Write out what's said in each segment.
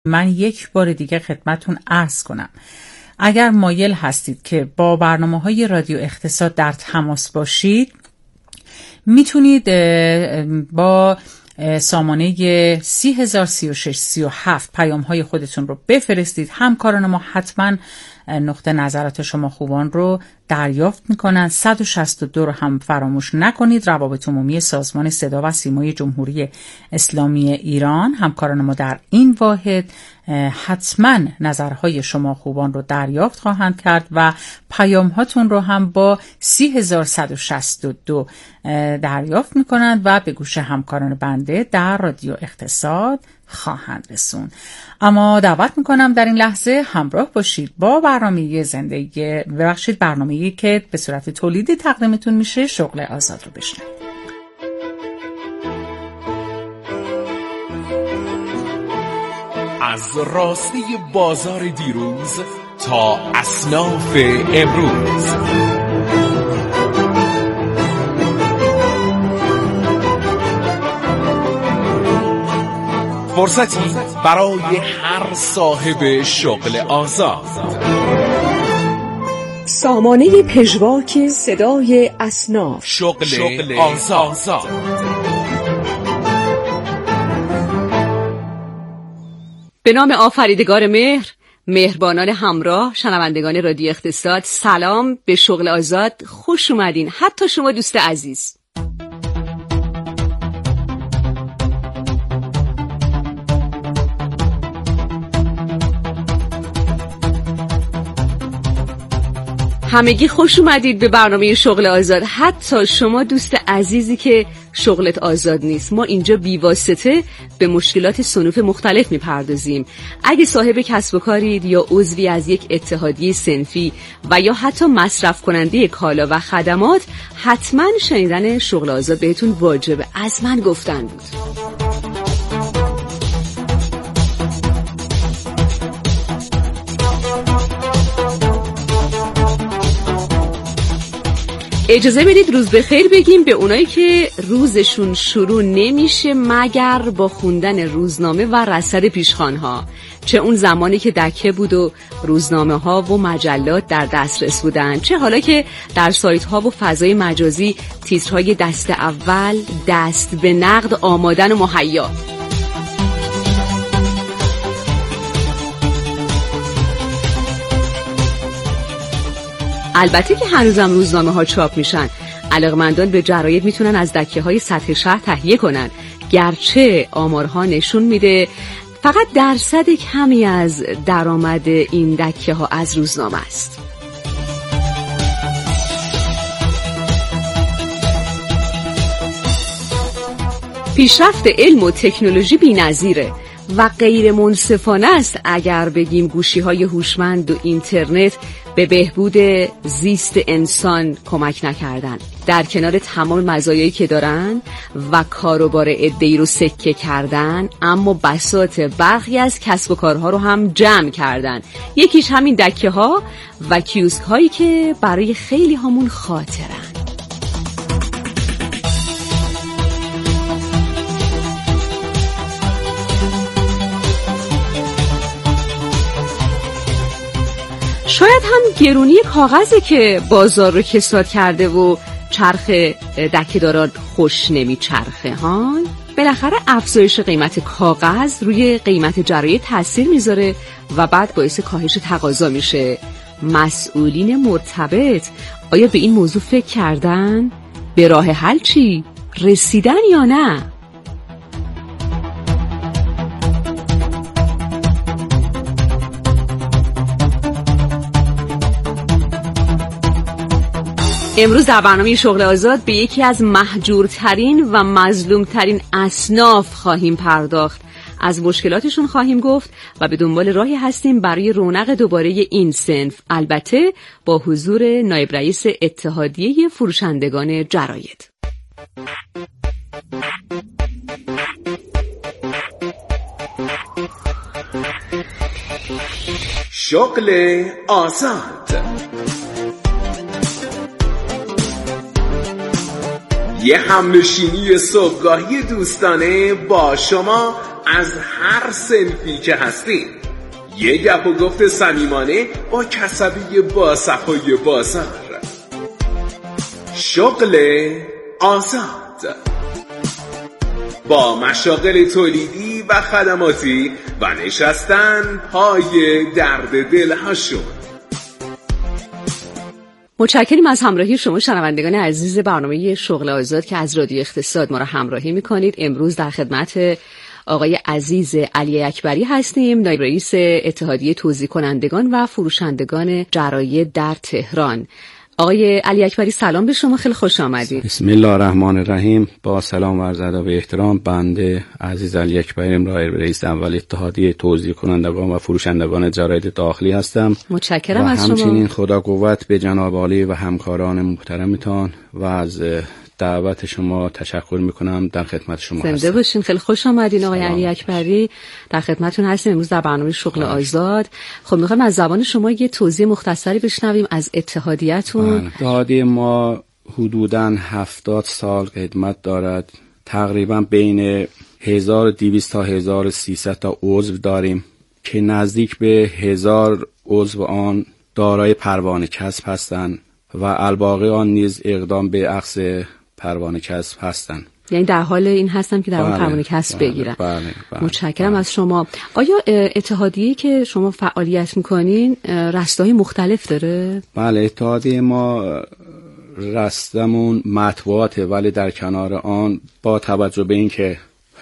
من یک بار دیگه خدمتون عرض کنم اگر مایل هستید که با برنامه‌های رادیو اقتصاد در تماس باشید میتونید با سامانه 30,036,37 پیام‌های خودتون رو بفرستید. همکاران ما حتما نقطه نظرات شما خوبان رو دریافت میکنن. 162 رو هم فراموش نکنید. روابط عمومی سازمان صدا و سیمای جمهوری اسلامی ایران، همکاران ما در این واحد حتما نظرهای شما خوبان رو دریافت خواهند کرد و پیام‌هاتون رو هم با 30,162 دریافت میکنند و به گوش همکاران بنده در رادیو اقتصاد خواهند رسون. اما دعوت میکنم در این لحظه همراه باشید با برنامه‌ای که به صورت تولیدی تقدیمتون میشه، شغل آزاد رو بشنوید. از راسته بازار دیروز تا اصناف امروز، فرصتی برای هر صاحب شغل آزاد. سامانه پژواک صدای اصناف، شغل آزاد. به نام آفریدگار مهر، مهربانان همراه، شنوندگان رادیو اقتصاد، سلام. به شغل آزاد خوش اومدین، حتی شما دوست عزیز. همگی خوش اومدید به برنامه شغل آزاد، حتی شما دوست عزیزی که شغلت آزاد نیست. ما اینجا بیواسطه به مشکلات صنوف مختلف میپردازیم. اگه صاحب کسب و کارید یا عضوی از یک اتحادیه صنفی و یا حتی مصرف کننده کالا و خدمات، حتما شنیدن شغل آزاد بهتون واجبه. از من گفتن بود. اجازه بدید روز بخیر بگیم به اونایی که روزشون شروع نمیشه مگر با خوندن روزنامه و رصد پیشخوان‌ها، چه اون زمانی که دکه بود و روزنامه ها و مجلات در دسترس بودن، چه حالا که در سایت ها و فضای مجازی تیترهای دست اول، دست به نقد آمادن و مهیا. البته که هنوزم روزنامه ها چاپ میشن. علاقمندان به جراید میتونن از دکه های سطح شهر تهیه کنن، گرچه آمارها نشون میده فقط درصد کمی از درآمد این دکه ها از روزنامه است. پیشرفت علم و تکنولوژی بی‌نظیره و غیر منصفانه است اگر بگیم گوشی‌های هوشمند و اینترنت به بهبود زیست انسان کمک نکردن. در کنار تمام مزایایی که دارن و کاروبار عده‌ای رو سکه کردن، اما بساط برخی از کسب و کارها رو هم جمع کردن. یکیش همین دکه ها و کیوسک هایی که برای خیلی همون خاطرن. شاید هم گرونی کاغذه که بازار رو کساد کرده و چرخ دکه‌داران خوش نمیچرخه ها. بالاخره افزایش قیمت کاغذ روی قیمت جراید تاثیر میذاره و بعد باعث کاهش تقاضا میشه. مسئولین مرتبط آیا به این موضوع فکر کردن؟ به راه حل چی؟ رسیدن یا نه؟ امروز در برنامه شغل آزاد به یکی از محجورترین و مظلومترین اصناف خواهیم پرداخت. از مشکلاتشون خواهیم گفت و به دنبال راهی هستیم برای رونق دوباره این صنف، البته با حضور نایب رئیس اتحادیه فروشندگان جراید. شغل آزاد، یه همنشینی صبحگاهی دوستانه با شما از هر صنفی که هستیم. یه گپ و گفت صمیمانه با کسبی با صفای بازار. شغل آزاد با مشاغل تولیدی و خدماتی و نشستن پای درد دلهاشون. متشکریم از همراهی شما شنوندگان عزیز برنامه شغل آزاد که از رادیو اقتصاد ما را همراهی می‌کنید. امروز در خدمت آقای عزیز علی اکبری هستیم، نایب رئیس اتحادیه توزیع کنندگان و فروشندگان جراید در تهران. آقای علی اکبری سلام به شما، خیلی خوش آمدید. بسم الله الرحمن الرحیم. با سلام و عرض ادب و احترام، بنده عزیز علی اکبری نایب رئیس اول اتحادیه توزیع کنندگان و فروشندگان جراید داخلی هستم. متشکرم از شما. و همچنین خدا قوت به جناب عالی و همکاران محترمتان و از دعوت شما تشکر میکنم. در خدمت شما هستم. زنده باشین، خیلی خوش آمدین آقای علی اکبری. در خدمتتون هستیم امروز در برنامه شغل آزاد. خب میخوایم از زبان شما یه توضیح مختصری بشنویم از اتحادیه‌تون. اتحادیه ما حدوداً 70 سال خدمت دارد. تقریبا بین 1200 تا 1300 تا عضو داریم که نزدیک به 1000 عضو آن دارای پروانه کسب هستند و الباقی آن نیز اقدام به اخذ پروانه کسب هستند. یعنی در حال این هستم که در اون پروانه کسب بگیرن. متشکرم از شما. آیا اتحادیه‌ای که شما فعالیت میکنین رسته‌های مختلف داره؟ بله، اتحادیه ما رستمون مطبوعاته، ولی در کنار آن با توجه به اینکه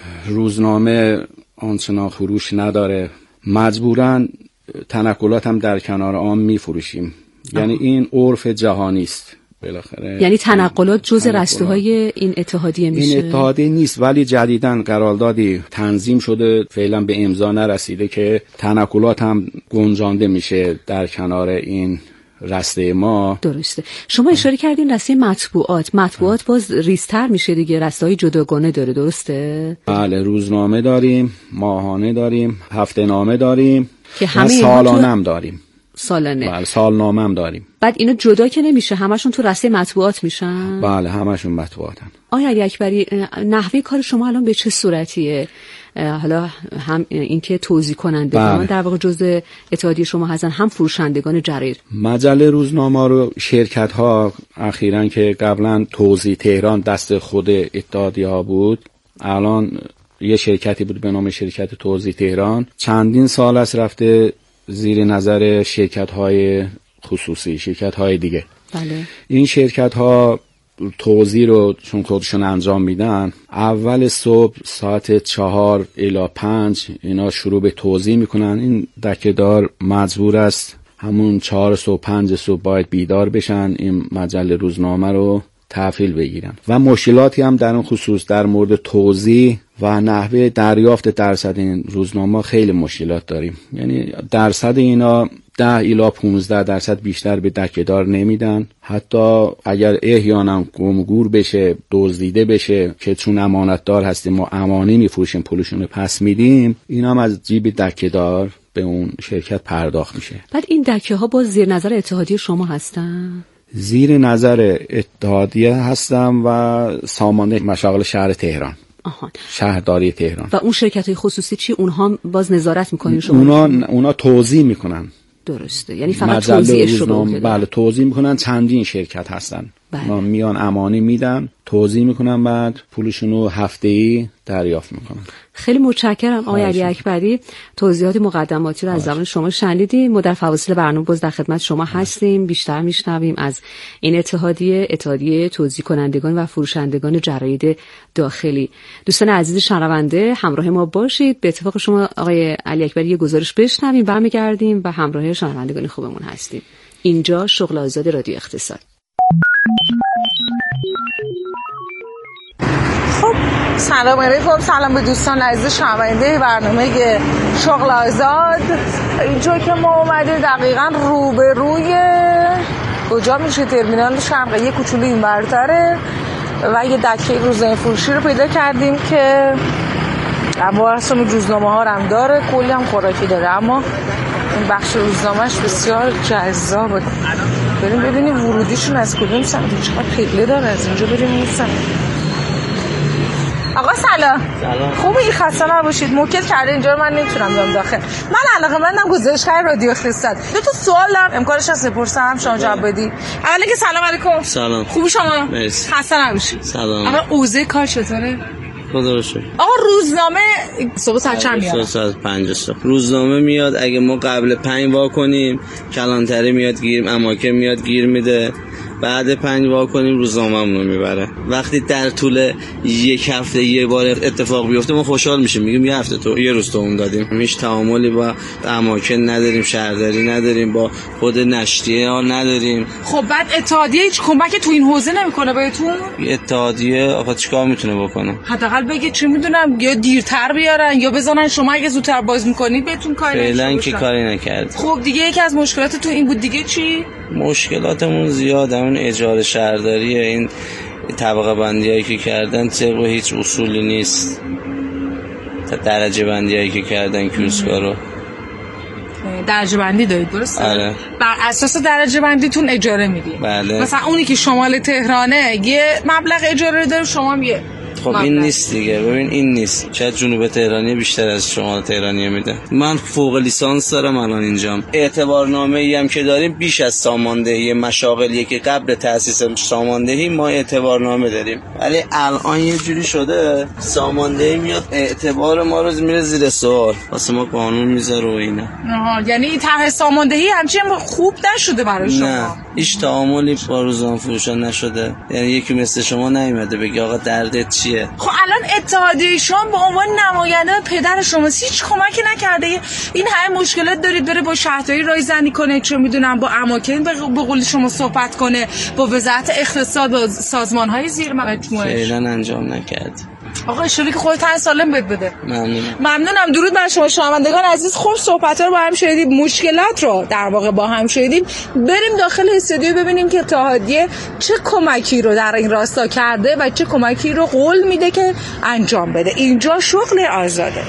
روزنامه آنچنان فروش نداره، مجبوراً تنقلات هم در کنار آن میفروشیم. یعنی این عرف جهانی است بالاخره. یعنی تنقلات جزء رسته‌های این اتحادیه میشه؟ این اتحادیه نیست، ولی جدیداً قراردادی تنظیم شده، فعلا به امضا نرسیده، که تنقلات هم گنجانده میشه در کنار این رسته ما. درسته. شما اشاره کردین رسته مطبوعات باز ریزتر میشه دیگه، رسته‌های جداگانه داره، درسته؟ بله، روزنامه داریم، ماهانه داریم، هفته نامه داریم که همه سالانه هم داریم. سالانه. بله، سالنامه هم داریم. بعد اینا جدا که نمیشه، همشون تو رسته مطبوعات میشن؟ بله، همشون مطبوعاتن. آقای علی اکبری، نحوه کار شما الان به چه صورتیه؟ حالا هم اینکه توزیع کنندگان در واقع جزء اتحادیه شما هستن، هم فروشندگان جراید. مجله روزنامه رو شرکت ها اخیراً که قبلا توزیع تهران دست خود اتحادیه ها بود، الان یه شرکتی بود به نام شرکت توزیع تهران، چندین سال است رفته زیر نظر شرکت‌های خصوصی، شرکت‌های دیگه. بله. این شرکت‌ها توزیع رو چون خودشون انجام میدن، اول صبح ساعت 4 الی 5 اینا شروع به توزیع میکنن. این دکه‌دار مجبور است همون 4 صبح 5 صبح باید بیدار بشن، این مجله روزنامه رو تحویل بگیرن. و مشکلاتی هم در اون خصوص در مورد توزیع و نحوه دریافت درصد این روزنامه خیلی مشکلات داریم. یعنی درصد اینا 10 الی 15% بیشتر به دکه‌دار نمیدن. حتی اگر احیانا گمگور بشه، دزدیده بشه، که چون امانتدار هستیم ما امانی میفروشیم، پولشون رو پس میدیم، اینا هم از جیب دکه‌دار به اون شرکت پرداخت میشه. بعد این دکه‌ها باز زیر نظر اتحادیه شما هستن؟ زیر نظر اتحادیه هستم و سامانه مشاغل شهر تهران. شهرداری تهران. و اون شرکت‌های خصوصی چی؟ اونها باز نظارت میکنین شما؟ اونا توزیع میکنن. درسته، یعنی فقط توزیعش رو بگیرن. بله، توزیع میکنن. چندین شرکت هستن. ما میان امانی میدن، توزیع میکنن، بعد پولشون رو هفته‌ای دریافت میکنن. خیلی متشکرم آقای علی اکبری. توضیحات مقدماتی رو از زبان شما شنیدیم. ما در فواصل برنامه باز در خدمت شما هستیم، بیشتر میشنویم از این اتحادیه توزیع کنندگان و فروشندگان جراید داخلی. دوستان عزیز شنونده، همراه ما باشید. به اتفاق شما آقای علی اکبری یه گزارش بشنویم، برمیگردیم و همراه شنوندگان خوبمون هستیم. اینجا شغل آزاد رادیو اقتصاد. خب سلام علیکم، سلام به دوستان عزیز شنونده برنامه شغل آزاد. اینجا که ما اومدیم دقیقاً روبروی کجا میشه ترمینال شرقیه کوچولو این برتره و یه دکه روزنامه فروشی رو پیدا کردیم که اما اصلا روزنامه ها هم داره، کلی هم خوراکی داره، اما این بخش روزنامهش بسیار جذابه. بریم ببینیم ورودیشون از کدوم سمت، چقدر قبله داره از اینجا بریم این سمت. آقا سلام. سلام. خوبی؟ خسته نباشید. موکل کرده اینجا رو من نمیتونم بیام داخل. من علاقه‌مندم گزارشگر رادیو اقتصاد. دو تا سوال دارم، امکانش هست بپرسم شما جواب بدی؟ اولا که سلام علیکم. سلام. خوبی شما؟ مرسی. خسته نباشید. سلام. آقا اوضاع کار چطوره؟ خدا رو شکر. آقا روزنامه صبح ساعت چند میاد؟ ساعت 5 صبح. روزنامه میاد اگه ما قبل 5 وا کنیم، کلانتری میاد گیر، اماکن میاد گیر میده. بعد 5 وا کنیم روزنامه‌مون رو میبره. وقتی در طول یک هفته یه بار اتفاق بیفته ما خوشحال میشیم، میگیم یه هفته تو یه روز تو اون دادیم. هیچ تعاملی با اماکن نداریم، شهرداری نداریم، با خود نشریه ها نداریم. خب بعد اتحادیه هیچ کمکی تو این حوزه نمیکنه بهتون؟ اتحادیه آخه چیکار میتونه بکنه؟ حداقل بگه چه میدونم یا دیرتر بیارن یا بزنن شما اگه زودتر باز میکنید بهتون کاری نشه. فعلا که کاری نکرد. خب دیگه یکی از مشکلات تو این بود، دیگه چی؟ مشکلاتمون زیاده، اون اجاره شهرداریه، این طبقه بندیایی که کردن طبق هیچ اصولی نیست. درجه بندیایی که کردن کیوسکا رو درجه بندی دارید درسته؟ آره. بر اساس درجه بندیتون اجاره میدید. بله. مثلا اونی که شمال تهرانه یه مبلغ اجاره داره، شما هم یه خب این نیست دیگه. ببین این نیست، شاید جنوب تهرانی بیشتر از شمال تهرانی میده. من فوق لیسانس دارم الان اینجام. اعتبارنامه‌ای هم که داریم بیش از ساماندهی مشاغلیه که قبل تأسیس ساماندهی ما اعتبارنامه داریم، ولی الان یه جوری شده ساماندهی میاد اعتبار ما رو میره زیر سوال، واسه ما قانون میذاره و اینا. یعنی طرح ساماندهی همچین خوب نشده برای شما؟ نه، هیچ تعاملی با روزنامه فروشان نشده. یعنی یکی مثل شما نیومده بگه آقا دردت چیه. خب الان اتحادیه شما به عنوان نماینده پدر شما هیچ کمکی نکرده؟ این همه مشکلات دارید، بره با شهرداری رایزنی کنه، چه میدونم با اماکن به قول شما صحبت کنه، با وزارت اقتصاد، با سازمان‌های زیر مجموعه. فعلا انجام نکرد. آقا اشاره که خودت سالم بده. ممنونم. درود بر شما شنوندگان عزیز. خوب صحبت‌ها رو با هم شنیدیم، مشکلات رو در واقع با هم شنیدیم. بریم داخل استودیو ببینیم که اتحادیه چه کمکی رو در این راستا کرده و چه کمکی رو قول میده که انجام بده. اینجا شغل آزاده.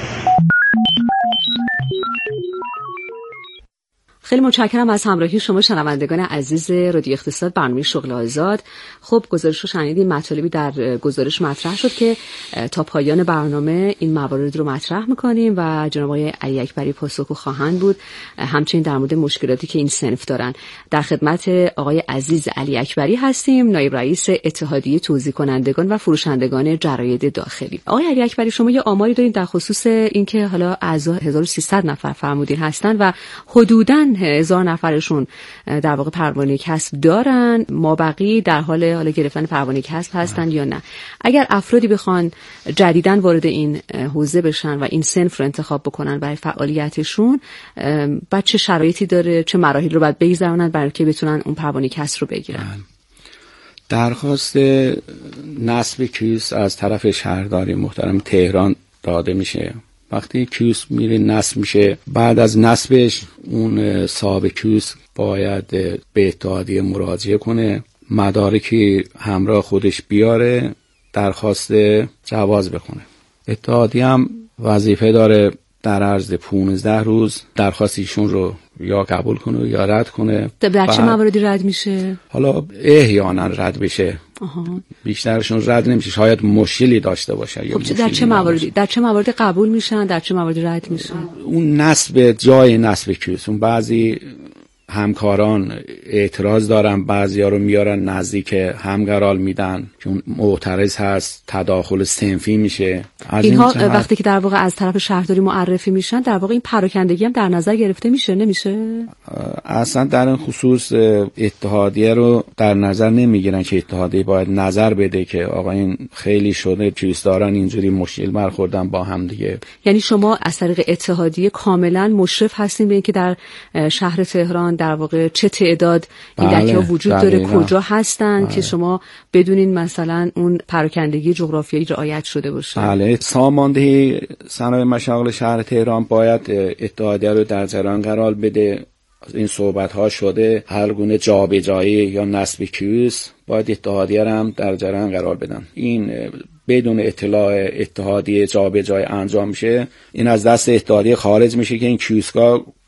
خیلی متشکرم از همراهی شما شنوندگان عزیز رادیو اقتصاد، برنامه شغل آزاد. خب گزارش رو شنیدیم، مطالبی در گزارش مطرح شد که تا پایان برنامه این موارد رو مطرح می‌کنیم و جناب آقای علی اکبری پاسخگو خواهند بود. همچنین در مورد مشکلاتی که این صنف دارن در خدمت آقای عزیز علی اکبری هستیم، نایب رئیس اتحادیه توزیع کنندگان و فروشندگان جراید داخلی. آقای علی اکبری، شما یه آماری دارین در خصوص اینکه حالا اعضا 1300 نفر فرمودین هستن و حدوداً 1000 نفرشون در واقع پروانه کسب دارن، مابقی در حال گرفتن پروانه کسب هستن یا نه. اگر افرادی بخوان جدیداً وارد این حوزه بشن و این صنف رو انتخاب بکنن برای فعالیتشون، بعد چه شرایطی داره، چه مراحل رو باید بگذرونن برای که بتونن اون پروانه کسب رو بگیرن؟ درخواست نصب کیوسک از طرف شهرداری محترم تهران داده میشه. وقتی کیوسک میره نصب میشه، بعد از نصبش اون صاحب کیوسک باید به اتحادیه مراجعه کنه، مدارکی همراه خودش بیاره، درخواست جواز بکنه. اتحادیه هم وظیفه داره در عرض 15 روز درخواست ایشون رو یا قبول کنه یا رد کنه. در چه مواردی رد میشه؟ حالا احیانا رد بشه. بیشترشون رد نمیشه، شاید مشکلی داشته باشه. یا خب در چه مواردی قبول میشن، در چه مواردی رد میشن؟ اون نصب جای نصب کیوسک، اون بعضی همکاران اعتراض دارن، بعضیا رو میارن نزدیک همقرار میدن که اون معترض هست، تداخل صنفی میشه. اینها وقتی که در واقع از طرف شهرداری معرفی میشن، در واقع این پراکندگی هم در نظر گرفته میشه نمیشه؟ اصلا در این خصوص اتحادیه رو در نظر نمیگیرن که اتحادیه باید نظر بده که آقا این خیلی شده کیوسک دارن اینجوری مشکل برخوردن با هم دیگه. یعنی شما از طریق اتحادیه کاملا مشرف هستین به اینکه در شهر تهران در واقع چه تعداد این دکه‌ها وجود داره، کجا هستن، که شما بدونین مثلا اون پراکندگی جغرافیایی رعایت شده باشه. بله، ساماندهی صنایع مشاغل شهر تهران باید اتحادیه رو در جریان قرار بده. این صحبت ها شده، هر گونه جابجایی یا نصب کیوسک باید اتحادیه هم در جریان قرار بدن. این بدون اطلاع اتحادیه جابجایی انجام میشه، این از دست اتحادیه خارج میشه که این کیوسکا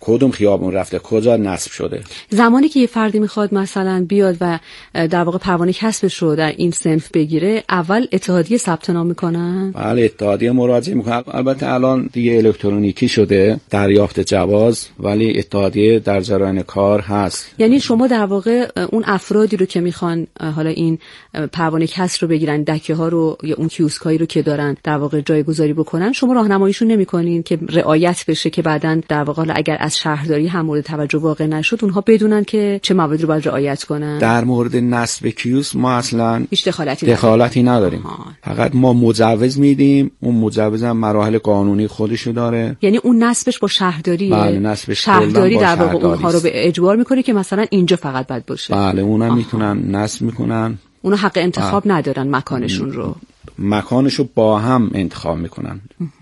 کدوم خیابون رفته، کجا نصب شده. زمانی که یه فردی میخواد مثلا بیاد و در واقع پروانه کسبش رو در این صنف بگیره، اول اتحادیه ثبت نام میکنن؟ بله، اتحادیه مراجعه میکنن. البته الان دیگه الکترونیکی شده دریافت جواز، ولی اتحادیه در جریان کار هست. یعنی شما در واقع اون افرادی رو که میخوان حالا این پروانه کسب رو بگیرن، دکه ها رو یا اون کیوسکایی رو که دارن در واقع جایگذاری بکنن، شما راهنماییشون نمیکنین که رعایت بشه که بعداً در واقع اگر از شهرداری هم مورد توجه واقع نشد اونها بدونن که چه مواردی رو باید رعایت کنن؟ در مورد نصب کیوسک ما اصلا هیچ دخالتی نداریم. فقط ما مجوز میدیم، اون مجوز هم مراحل قانونی خودشو داره. یعنی اون نصبش با شهرداریه؟ بله، نصبش شهرداری در واقع اونها رو به اجبار میکنه که مثلا اینجا فقط باید باشه. بله، اونها میتونن نصب میکنن. اونا حق انتخاب ندارن مکانشون رو. مکانشو با هم انتخاب میکنن.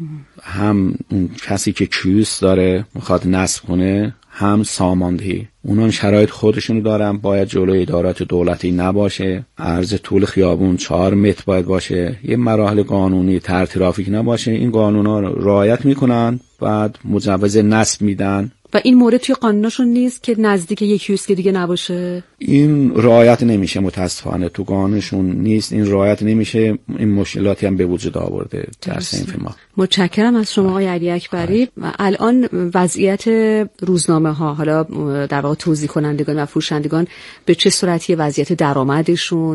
هم اون کسی که کیوس داره میخواد نصب کنه، هم ساماندهی. اونا شرایط خودشونو دارن. باید جلوی ادارات دولتی نباشه، عرض طول خیابون 4 متر باید باشه، یه مراحل قانونی ترافیک نباشه. این قانونا رو رعایت میکنن، بعد مجوز نصب میدن. و این مورد توی قانوناشون نیست که نزدیک یک کیوسک دیگه نباشه؟ این رعایت نمیشه، متاسفانه تو قانونشون نیست، این رعایت نمیشه. این مشکلاتی هم به وجود آورده در صنف ما. متشکرم از شما آقای علی اکبری. الان وضعیت روزنامه ها، حالا در واقع توزیع کنندگان و فروشندگان به چه صورتی وضعیت درآمدشون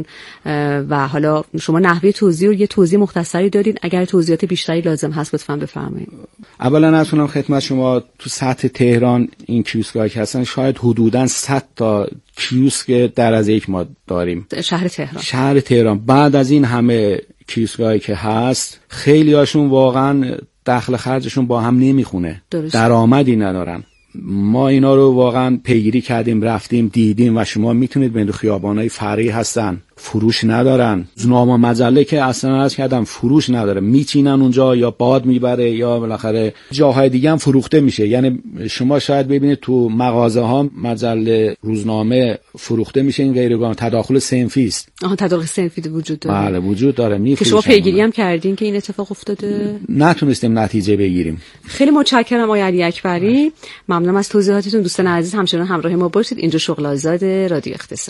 و حالا شما نحوه توزیع رو یه توضیح مختصری دادین، اگر توضیحات بیشتری لازم هست لطفاً بفرمایید. اولا اصلا خدمت شما تو سطح تهران این کیوسک‌ها که هستن شاید حدوداً 100 تا کیوسک در از یک ما داریم شهر تهران. بعد از این همه کیوسکایی که هست، خیلی هاشون واقعا دخل خرجشون با هم نمیخونه، درآمدی ندارن. ما اینا رو واقعا پیگیری کردیم، رفتیم دیدیم و شما میتونید ببینید خیابانای فرعی هستن، فروش ندارن. روزنامه مجله که اصلا عرض کردم فروش نداره، میچینن اونجا یا باد میبره یا بالاخره جاهای دیگه هم فروخته میشه. یعنی شما شاید ببینید تو مغازه ها مجله روزنامه فروخته میشه، این غیر قانونی تداخل صنفی است. تداخل صنفی وجود داره؟ بله وجود داره. که شما پیگیری هم کردین که این اتفاق افتاده؟ نتونستیم نتیجه بگیریم. خیلی متشکرم آقای علی اکبری، ممنونم از توضیحاتتون. دوستان عزیز همچنان همراه ما باشید. اینجا شغل آزاد رادیو اقتصاد.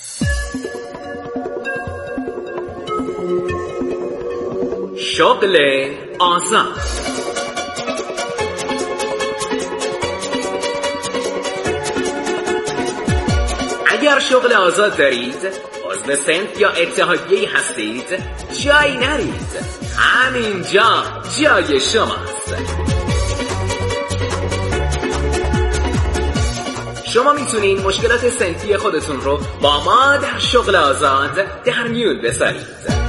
شغل آزاد. اگر شغل آزاد دارید، عضو صنف یا اتحادیه‌ای هستید، جایی نرید، همینجا جای شماست. شما میتونین مشکلات صنفی خودتون رو با ما در شغل آزاد در میون بذارید.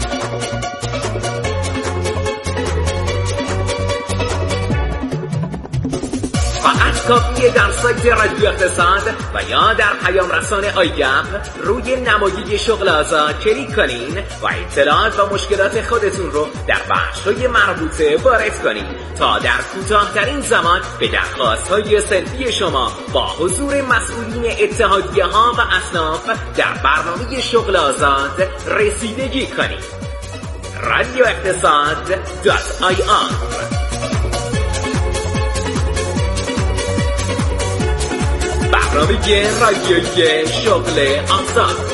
فقط کافیه در سایت رادیو اقتصاد و یا در پیام رسان آیگپ روی نمایش شغل آزاد کلیک کنین و اطلاعات و مشکلات خودتون رو در بخش‌های مربوطه وارد کنین تا در کوتاه‌ترین زمان به درخواست‌های صنفی شما با حضور مسئولین اتحادیه‌ها و اصناف در برنامه شغل آزاد رسیدگی کنین. رادیو اقتصاد.ir برنامه رادیویی شغل آزاد.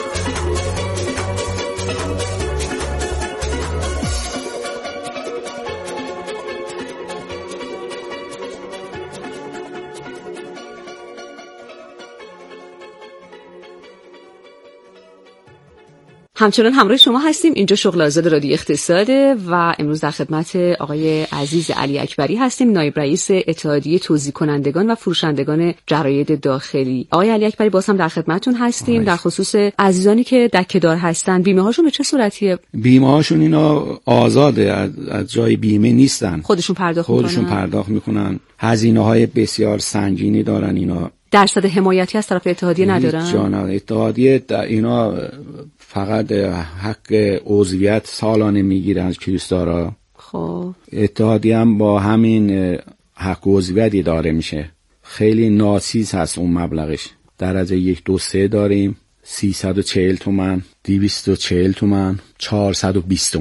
همچنان همراه شما هستیم. اینجا شغل آزاد رادیو اقتصاده و امروز در خدمت آقای عزیز علی اکبری هستیم، نایب رئیس اتحادیه توزیع کنندگان و فروشندگان جراید داخلی. آقای علی اکبری باز هم در خدمتتون هستیم در خصوص عزیزانی که دکه‌دار هستن. بیمه هاشون به چه صورتیه؟ بیمه هاشون اینا آزاده، از جای بیمه نیستن، خودشون پرداخت میکنن. هزینه‌های بسیار سنگینی دارن اینا. درصد حمایتی از طرف اتحادیه ندارن؟ جان اتحادیه اینا فقط حق عضویت سالانه میگیرن از کیوسکدارا. خب اتحادیه هم با همین حق عضویت اداره میشه. خیلی ناچیز هست اون مبلغش. درجه 1 2 3 داریم، 340 تومن، 240 تومن، 420 تومن.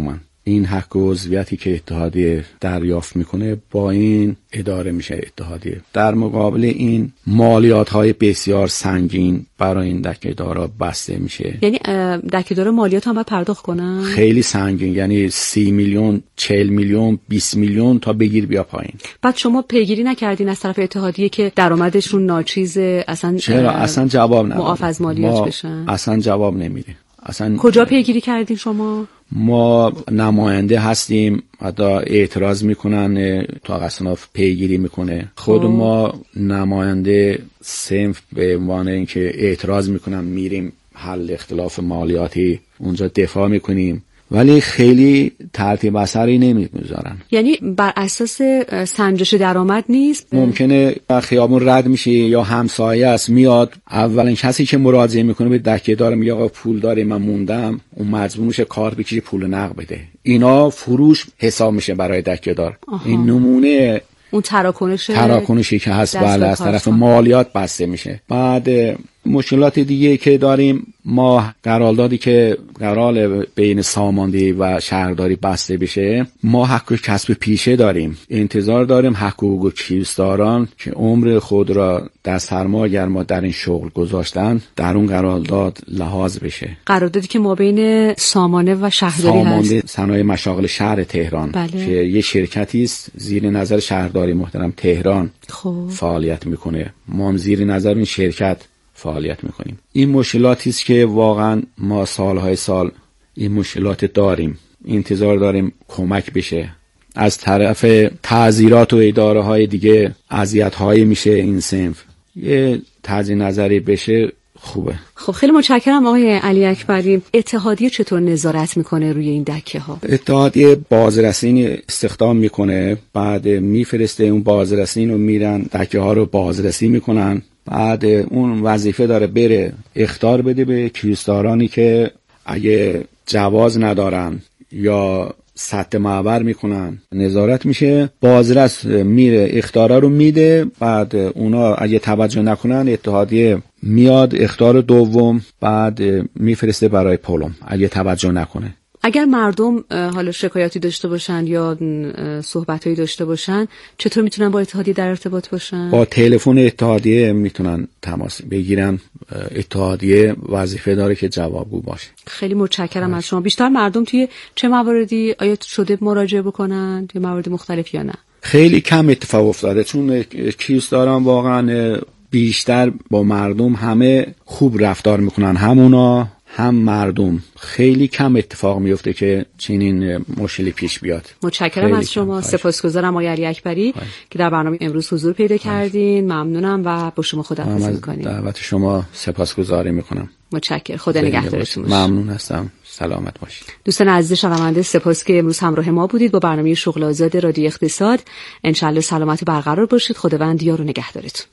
این حق و عضویتی که اتحادیه دریافت میکنه با این اداره میشه اتحادیه. در مقابل این مالیات‌های بسیار سنگین برای این دکه‌دارا بسته میشه. یعنی دکه‌دارا مالیات هم باید پرداخت کنن؟ خیلی سنگین، یعنی 30 میلیون، 40 میلیون، 20 میلیون تا بگیر بیا پایین. بعد شما پیگیری نکردین از طرف اتحادیه که درآمدشون ناچیزه، اصلا چرا اصلا جواب نمیده، معاف از مالیات بشن؟ اصلا جواب نمیده. اصلا کجا پیگیری کردین شما؟ ما نماینده هستیم، حتی اعتراض میکنن تا قصناف پیگیری میکنه. خود ما نماینده صنف به عنوان اینکه اعتراض میکنن میریم حل اختلاف مالیاتی اونجا دفاع میکنیم، ولی خیلی ترتیب اثری نمیگذارن. یعنی بر اساس سنجش درآمد نیست؟ ممکنه خیابون رد میشه یا همسایه است میاد، اولین کسی که مراجعه میکنه به دکه‌دار میگه آقا پول داری من موندم، اون مجبور میشه کارت بکشه پول نقد بده. اینا فروش حساب میشه برای دکه‌دار. این نمونه اون تراکنشی که هست بله از طرف مالیات بسته میشه. بعد مشکلات دیگه که داریم، ما قراردادی که قرار بین ساماندهی و شهرداری بسته بشه، ما حق کسب پیشه داریم. انتظار داریم حقوق کیوسداران که عمر خود را در سرمایه‌گرما در این شغل گذاشتن در اون قرارداد لحاظ بشه. قراردادی که ما بین سامانه و شهرداری هست، صنایع مشاغل شهر تهران که یه شرکتی است زیر نظر شهرداری محترم تهران فعالیت میکنه، ما هم زیر نظر این شرکت فعالیت میکنیم. این مشکلاتی است که واقعا ما سالهای سال این مشکلات داریم، انتظار داریم کمک بشه. از طرف تعزیرات و اداره های دیگه اذیت های میشه این صنف، یه تجدید نظری بشه خوبه. خب خیلی متشکرم آقای علی اکبری. اتحادیه چطور نظارت میکنه روی این دکه ها؟ اتحادیه بازرسین استخدام میکنه، بعد میفرسته اون بازرسین رو میرن دکه ها رو بازرسی میکنن، بعد اون وظیفه داره بره اخطار بده به کیوسدارانی که اگه جواز ندارن یا سطح معبر میکنن نظارت میشه. بازرس میره اخطارا رو میده، بعد اونا اگه توجه نکنن اتحادیه میاد اخطار دوم بعد میفرسته برای پلم اگه توجه نکنه. اگر مردم حالا شکایاتی داشته باشن یا صحبتایی داشته باشن چطور میتونن با اتحادیه در ارتباط باشن؟ با تلفن اتحادیه میتونن تماس بگیرن. اتحادیه وظیفه داره که جوابگو باشه. خیلی متشکرم از شما. بیشتر مردم توی چه مواردی آیا شده مراجعه بکنن توی موارد مختلف یا نه؟ خیلی کم اتفاق افتاده، چون کیوسداران واقعا بیشتر با مردم همه خوب رفتار میکنن، همونا هم مردم. خیلی کم اتفاق میفته که چنین مشکلی پیش بیاد. متشکرم از شما. سپاسگزارم آقای علی اکبری که در برنامه امروز حضور پیدا کردین. ممنونم و با شما خداحافظی می‌کنیم. دعوت شما سپاسگزاری میکنم. متشکرم. خدا نگهدارتون. ممنون هستم. سلامت باشید. دوستان عزیز شنونده، سپاس که امروز همراه ما بودید با برنامه شغل آزاد رادیو اقتصاد. ان شاء الله سلامت و برقرار باشید. خداوند یار و نگهدارتون.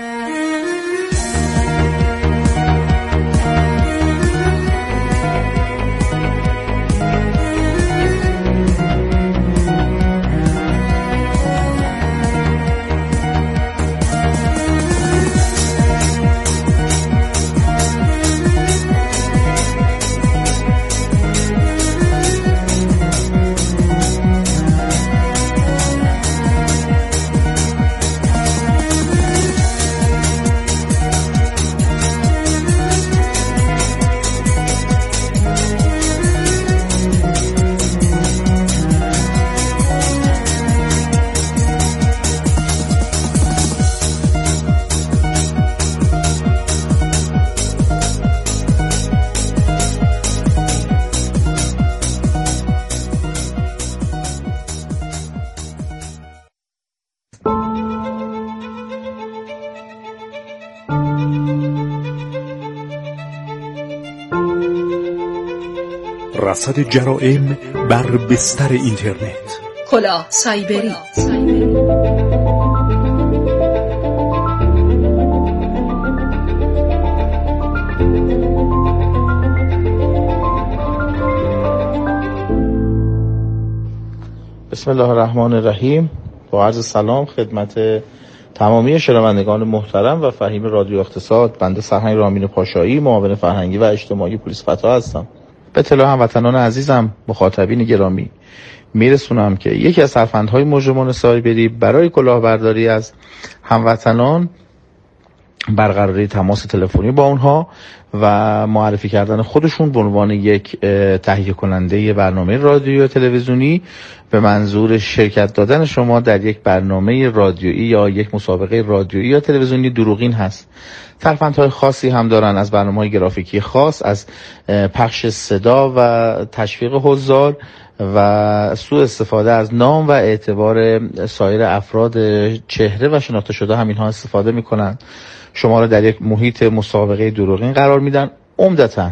رصد جرائم بر بستر اینترنت. کلاه سایبری. بسم الله الرحمن الرحیم. با عرض سلام خدمت تمامی شنوندگان محترم و فهیم رادیو اقتصاد. بنده سرهنگ رامین پاشایی، معاون فرهنگی و اجتماعی پلیس فتا هستم. به اطلاع هموطنان عزیزم مخاطبین گرامی میرسونم که یکی از سرفندهای مجرمان سایبری برای کلاهبرداری از هموطنان برقراری تماس تلفنی با اونها و معرفی کردن خودشون به عنوان یک تهیه کننده برنامه رادیویی و تلویزیونی به منظور شرکت دادن شما در یک برنامه رادیویی یا یک مسابقه رادیویی یا تلویزیونی دروغین هست. ترفندهای خاصی هم دارن، از برنامه‌های گرافیکی خاص، از پخش صدا و تشویق حضار و سوء استفاده از نام و اعتبار سایر افراد چهره و شناخته شده هم اینها استفاده میکنن. شما را در یک محیط مسابقه دروغین قرار میدن، عمدتاً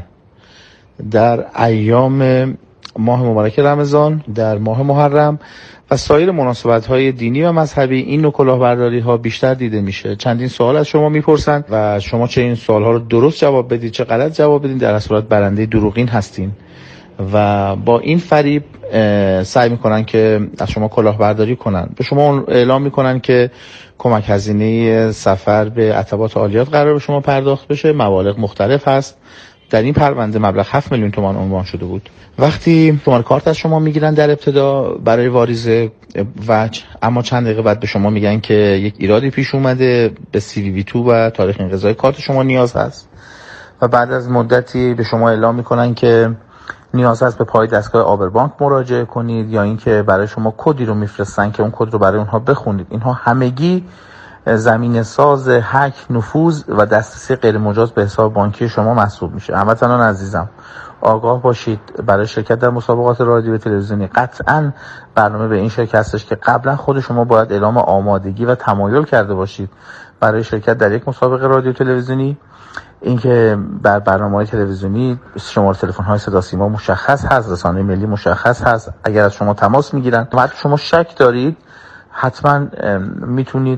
در ایام ماه مبارک رمضان، در ماه محرم و سایر مناسبت‌های دینی و مذهبی. این نوع کلاهبرداری‌ها بیشتر دیده میشه. چندین سوال از شما میپرسن و شما چه این سوال‌ها رو درست جواب بدید چه غلط جواب بدید، در اصل صورت برنده دروغین هستین و با این فریب سعی میکنن که از شما کلاهبرداری کنن. به شما اعلام میکنن که کمک هزینه سفر به عتبات عالیات قرار به شما پرداخت بشه، مبالغ مختلف هست. در این پرونده مبلغ 7 میلیون تومان عنوان شده بود. وقتی شماره کارت از شما میگیرن در ابتدا برای واریز وجه، اما چند دقیقه بعد به شما میگن که یک ایرادی پیش اومده، به CVV2 و تاریخ انقضای کارت شما نیاز هست و بعد از مدتی به شما اعلام میکنن که نیاز هست به پای دستگاه آبربانک مراجعه کنید یا اینکه برای شما کدی رو میفرستن که اون کد رو برای اونها بخونید. اینها همگی زمینه ساز هک، نفوذ و دسترسی غیر مجاز به حساب بانکی شما محسوب میشه. هموطنان عزیزم آگاه باشید، برای شرکت در مسابقات رادیو و تلویزیونی قطعاً برنامه به این شکل هستش که قبلا خود شما باید اعلام آمادگی و تمایل کرده باشید برای شرکت در یک مسابقه رادیو و تلویزیونی. اینکه بر برنامه‌های تلویزیونی شماره تلفن‌های صدا سیما مشخص هست، رسانه ملی مشخص هست. اگر از شما تماس میگیرن و شما شک دارید، حتما میتونید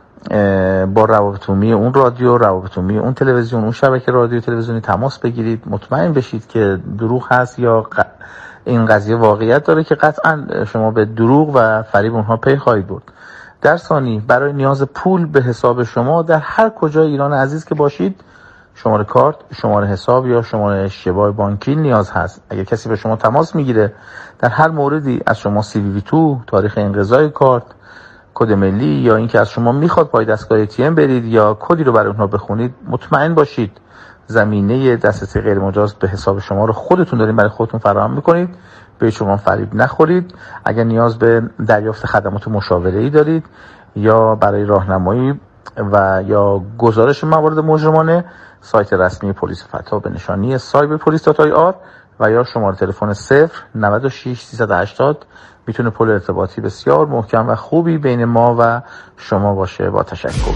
با روابط عمومی اون رادیو، روابط عمومی اون تلویزیون، اون شبکه رادیو تلویزیونی تماس بگیرید، مطمئن بشید که دروغ هست یا این قضیه واقعیت داره که قطعا شما به دروغ و فریب اونها پی خواهید برد. در ثانی برای نیاز پول به حساب شما در هر کجای ایران عزیز که باشید، شماره کارت، شماره حساب یا شماره اشتباه بانکی نیاز هست. اگر کسی به شما تماس میگیره در هر موردی از شما CVV2، تاریخ انقضای کارت، کد ملی یا اینکه از شما میخواد پای دستگاه ATM برید یا کدی رو برای اونها بخونید، مطمئن باشید زمینه دسترسی غیر مجاز به حساب شما رو خودتون دارین برای خودتون فراهم میکنید. به شما فریب نخورید. اگر نیاز به دریافت خدمات مشاوره‌ای دارید یا برای راهنمایی و یا گزارش موارد مجرمانه، سایت رسمی پلیس فتا به نشانی cyberpolice.ir و یا شماره تلفن 096 380 میتونه پل ارتباطی بسیار محکم و خوبی بین ما و شما باشه. با تشکر.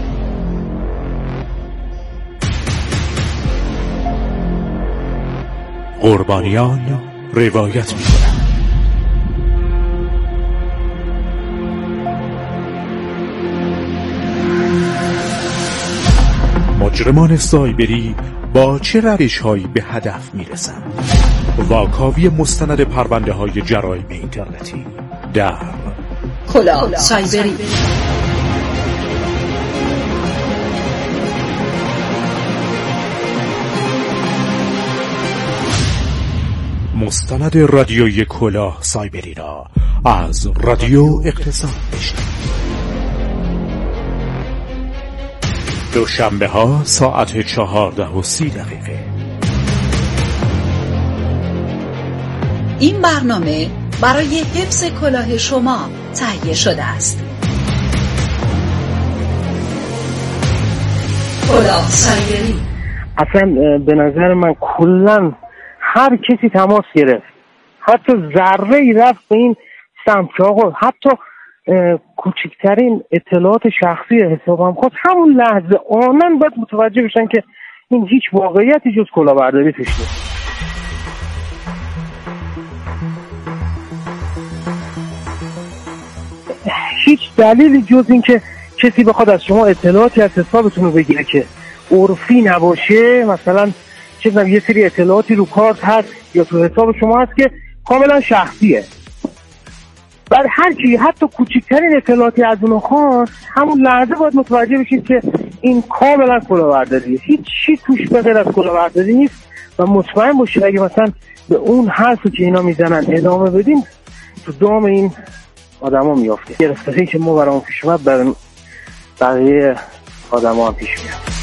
قربانیان روایت می‌کنند. مجرمان سایبری با چه روش‌هایی به هدف می‌رسند؟ واکاوی مستند پرونده‌های جرایم اینترنتی در کلاه سایبری. مستند رادیویی کلاه سایبری را از رادیو اقتصاد بشنوید. دوشنبه ها ساعت 14:30. این برنامه برای حفظ کلاه شما تهیه شده است. کلاه سایبری. اصلا به نظر من کلا هر کسی تماس گرفت، حتی ذره ای رفت به این سمت که آقا حتی کوچکترین اطلاعات شخصی حسابم خواست، همون لحظه آنن باید متوجه بشن که این هیچ واقعیتی جز کلاهبرداری توش نیست. هیچ دلیلی جز این که کسی بخواد از شما اطلاعاتی از حسابتون رو بگیره که عرفی نباشه، مثلا چه یه سری اطلاعاتی رو کارت هست یا تو حساب شما هست که کاملا شخصیه، بعد هر کی حتی کوچکترین اطلاعاتی از اونو خواست، همون لحظه باید متوجه بشید که این کاملا کلاهبرداریه، هیچ چی توش به غیر از کلاهبرداری نیست و مطمئن باشید اگه مثلا به اون حرفی که اینا میزنن ادامه بدیم تو دام این آدما میافته. گرفتاری که ما برامون پیش اومد بقیه آدما هم پیش میاد.